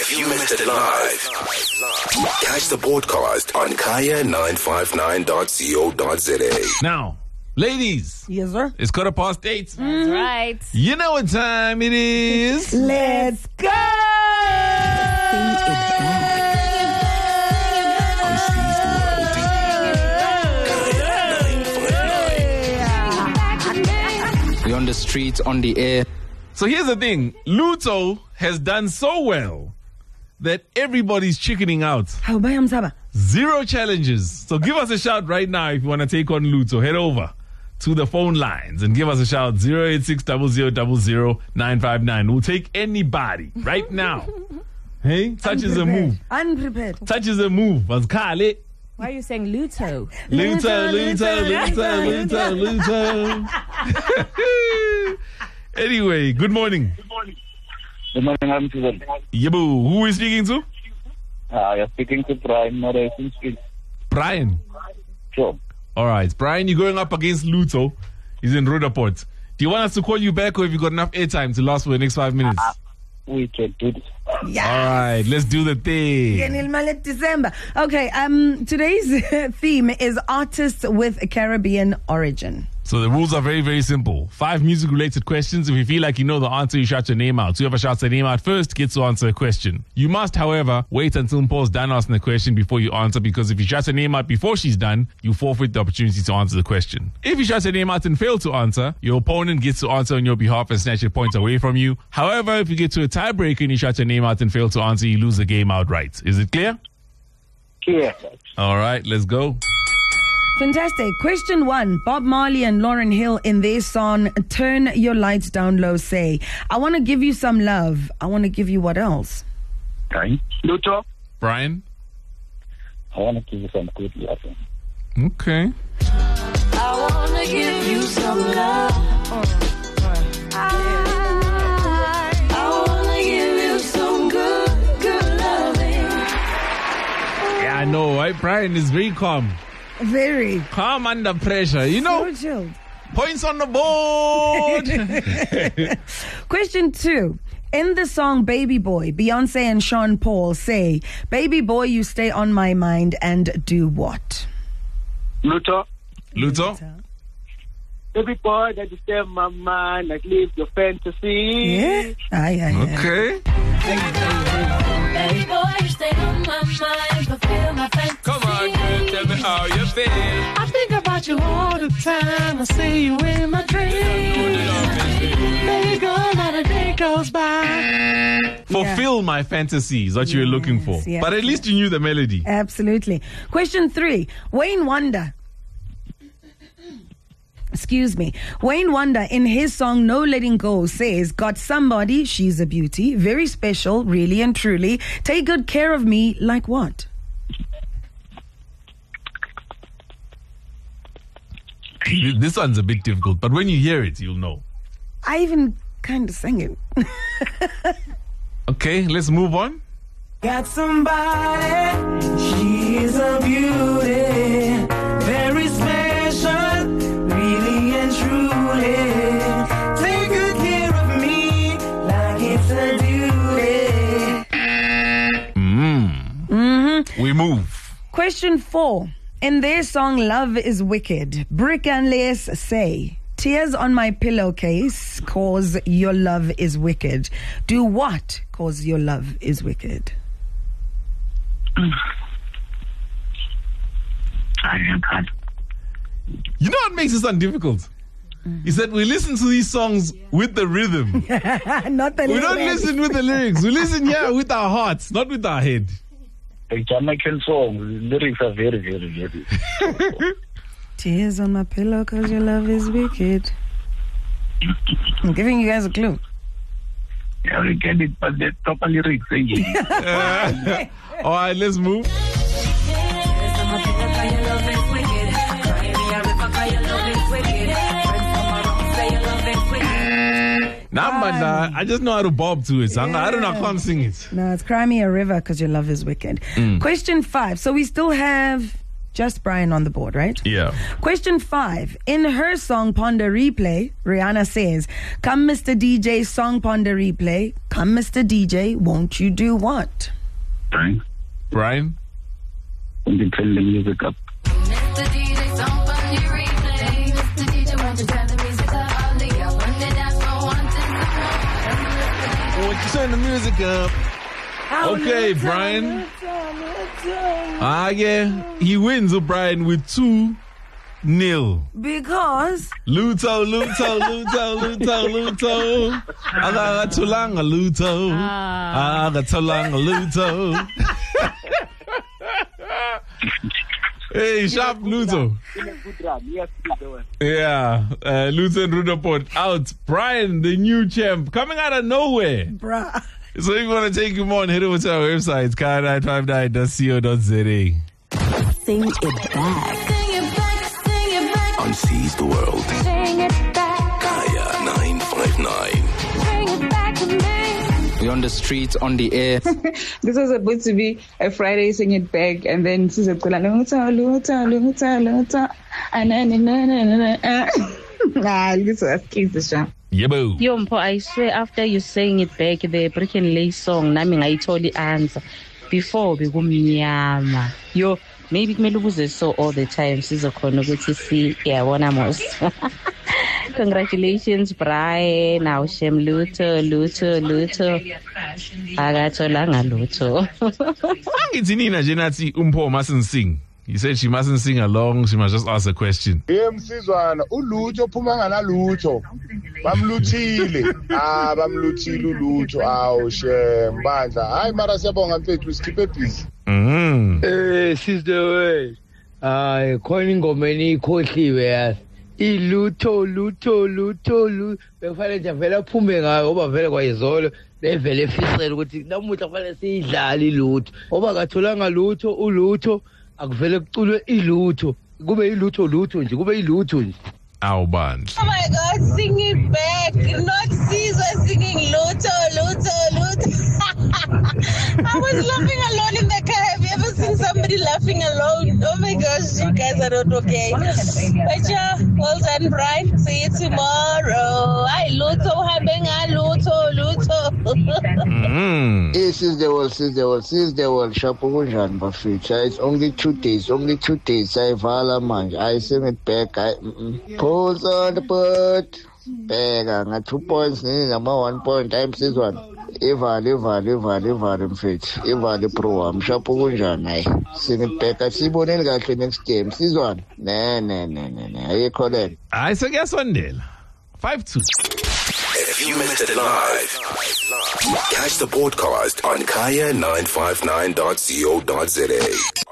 If you missed it live, catch the podcast on kaya959.co.za. Now, ladies. Yes, sir. It's 8:15. That's right. You know what time it is. Let's go! We're on the streets, on the air. So here's the thing. Luto has done so well that everybody's chickening out. How about him, Saba? 0 challenges. So give us a shout right now if you want to take on Luto. Head over to the phone lines and give us a shout. 086-0000-959. We'll take anybody right now. Hey, touch is a move. Unprepared. Touch is a move. Kale. Why are you saying Luto? Luto. Anyway, good morning. Good morning, I'm Susan. Yabu, who are we speaking to? You're speaking to Brian Morrison Street. Brian. Sure. All right, Brian, you're going up against Luto. He's in Rudaport. Do you want us to call you back, or have you got enough airtime to last for the next 5 minutes? We can do this. Yeah. All right, let's do the thing. December. Okay, today's theme is artists with a Caribbean origin. So the rules are very, very simple. 5 music-related questions. If you feel like you know the answer, you shout your name out. Whoever shouts their name out first gets to answer a question. You must, however, wait until Mpho's done asking the question before you answer, because if you shout your name out before she's done, you forfeit the opportunity to answer the question. If you shout your name out and fail to answer, your opponent gets to answer on your behalf and snatch your points away from you. However, if you get to a tiebreaker and you shout your name out and fail to answer, you lose the game outright. Is it clear? Clear. All right, let's go. Fantastic. Question 1. Bob Marley and Lauryn Hill in their song Turn Your Lights Down Low say, I want to give you some love. I want to give you what else? Okay. Luto, Brian? I want to give you some good love. Okay. I wanna give you some love. I wanna give you some good loving. Yeah, I know, right? Brian is very calm. Very. Calm under pressure. You know, So chilled. points on the board. Question 2. In the song Baby Boy, Beyonce and Sean Paul say, Baby boy, you stay on my mind and do what? Luto, Luto? baby boy, that you stay on my mind, like live your fantasy. Yeah? Aye. Okay. Baby boy, you stay on my mind, fulfill my fantasy. Come on, girl, tell me how you feel. I think about you all the time. I see you in my dreams. Baby girl, not a day goes by. Fulfill my fantasy is what you were looking for. yeah. But at least you knew the melody. Absolutely. Question 3. Wayne Wonder. Excuse me. Wayne Wonder in his song No Letting Go says, got somebody, she's a beauty, very special, really and truly. Take good care of me like what? This one's a bit difficult, but when you hear it, you'll know. I even kind of sang it. Okay, let's move on. Got somebody, she's a beauty, very special, really and truly. Take good care of me like it's a duty. We move. Question 4. In their song Love is Wicked, Brick and Lace say, tears on my pillowcase cause your love is wicked. Do what cause your love is wicked? You know what makes this one difficult? Is that we listen to these songs with the rhythm. Not the We don't lyrics. listen with the lyrics. We listen here with our hearts, not with our head. A Jamaican song, lyrics are very, very, very. Tears on my pillow cause your love is wicked. I'm giving you guys a clue. Yeah, we get it, but the proper lyrics. All right, let's move. Nah, but I just know how to bob to it. So I don't know, I can't sing it. No, it's Cry Me a River because your love is wicked. Question 5. So we still have Just Brian on the board, right? Yeah. Question 5. In her song Ponder Replay, Rihanna says, "Come Mr. DJ, song Ponder Replay. Come Mr. DJ, won't you do what?" Brian? When you turn the music up. Mr. DJ, song Ponder Replay. Mr. DJ, won't you turn the music up? All the girls when they dance for wanting some more. Won't you turn the music up? Okay, Brian. Yeah. He wins, O'Brien, with 2-0. Because Luto. Agatholanga Luto. Hey, sharp Luto. In a good run. Yes, please, the one. Yeah, Luto and Rudaport out. Brian, the new champ, coming out of nowhere. bruh. So if you want to take him on, head over to our website, kaya959.co.za. Sing it back. Sing it back, sing it back. On Seize the World. Sing it back, Kaya 959. bring it back to me. We're on the streets, on the air. This was supposed to be a Friday Sing It Back, and then she's like, Luta. This was kids the show. Yebo. Yompo, I swear after you saying it back, the Brick and Lay song, nami ngayitholi answer. Before bekumnyama. Yo, maybe kumele ubuze so all the time sizokhona ukuthi si yabona mos. Congratulations Brian, awushem Luto. Akatholanga Luto. Angithi nina nje nathi umpho mustn't sing. He said she mustn't sing along, she must just ask a question. Msizwana ulutho phuma nganalutho bamluthile bamluthile ulutho awu shembandla hayi mara siyabonga mfethu sikhiphe busy sister way khona ingoma ikhohliwe yazi ilutho bekufanele nje vele aphume ngayo ngoba vele kwayizolo levele efisela ukuthi namuhla kufanele siyidlale ilutho ngoba akatholanga lutho ulutho akuvele kuculwe ilutho kube ilutho nje kube ilutho nje Awubandla. Oh my God, sing it back. Not Caesar singing Luto. I was laughing alone in the car. Have you ever seen somebody laughing alone? Oh my gosh, you guys are not okay. But yeah, well done, Brian. See you tomorrow. Ay, Luto, habenga Luto. This is the world. Shapo kunjani bafethu. It's only 2 days. Sayivala manje. I sing it back. Pulls on the boat. Bega nga 2 points ngama 1 point time sizwana. Ivali mfethu. Ivali pro am shapo kunjani hayi. Sing it back. Asiboneni kahle next game sizwana. Ne. Ayikho lento. Hayi sekuyasondela. 5-2. If you missed it live, catch the podcast on kaya959.co.za.